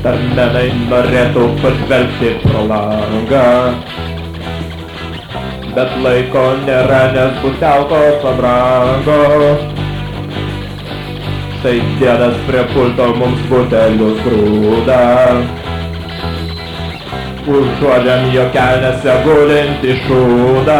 Tarmenai norėtų pažvelgti pro langą, bet laiko nėra, nes butelkos pabrango. Štai dėdas prie pulto mums butelius grūda, užuodžiam jo kelnėse gulintį šūdą.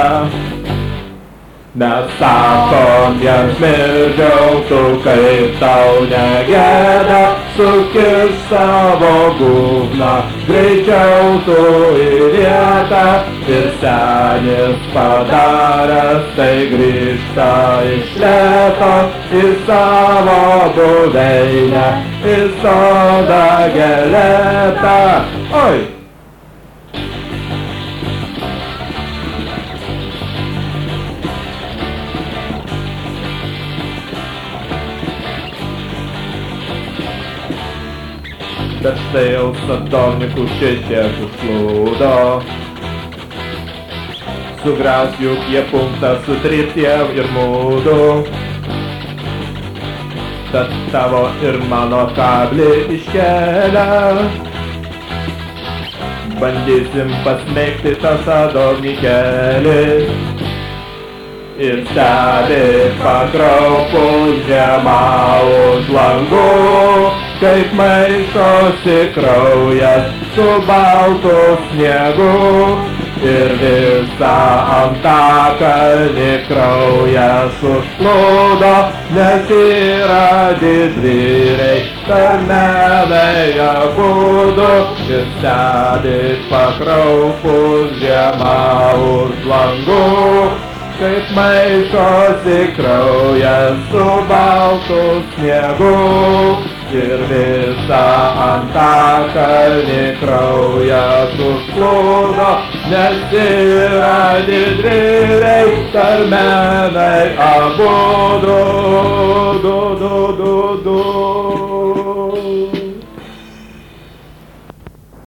Mes sakom jiems mirdžiau, tu kaip tau negėda, sukis savo būgną, greičiau tu į vietą. Ir senis padaręs tai grįžta iš lėto į savo buveinę, į sodą gėlėtą. Oi! Bet štai jau sadovnikų šitiek užplūdo, sugriaus juk jie punktą su tryptiem ir mūdu. Tad tavo ir mano kablį iškelia, bandysim pasmeigti tą sadovnikėlį. Ir stebi pakraupus žiemą už langų, kaip maišosi kraujas su baltu sniegu. Ir visą antakalnį kraujas užplūdo, nes yra didvyriai, tarmenai abudu. Ir stebi pakraupus žiemą už langų, kaip maišosi kraujas su baltu sniegu. Ir visą antakalnį kraujas užplūdo, nes yra didvyriai, tarmenai abudu.